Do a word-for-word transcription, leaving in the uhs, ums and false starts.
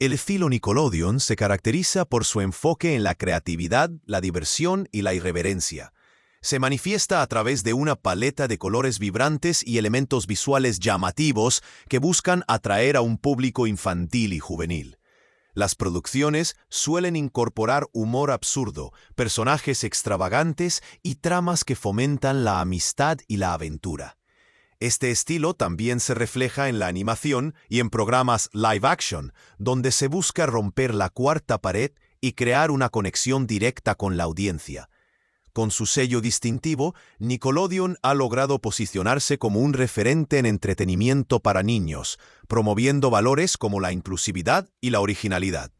El estilo Nickelodeon se caracteriza por su enfoque en la creatividad, la diversión y la irreverencia. Se manifiesta a través de una paleta de colores vibrantes y elementos visuales llamativos que buscan atraer a un público infantil y juvenil. Las producciones suelen incorporar humor absurdo, personajes extravagantes y tramas que fomentan la amistad y la aventura. Este estilo también se refleja en la animación y en programas live action, donde se busca romper la cuarta pared y crear una conexión directa con la audiencia. Con su sello distintivo, Nickelodeon ha logrado posicionarse como un referente en entretenimiento para niños, promoviendo valores como la inclusividad y la originalidad.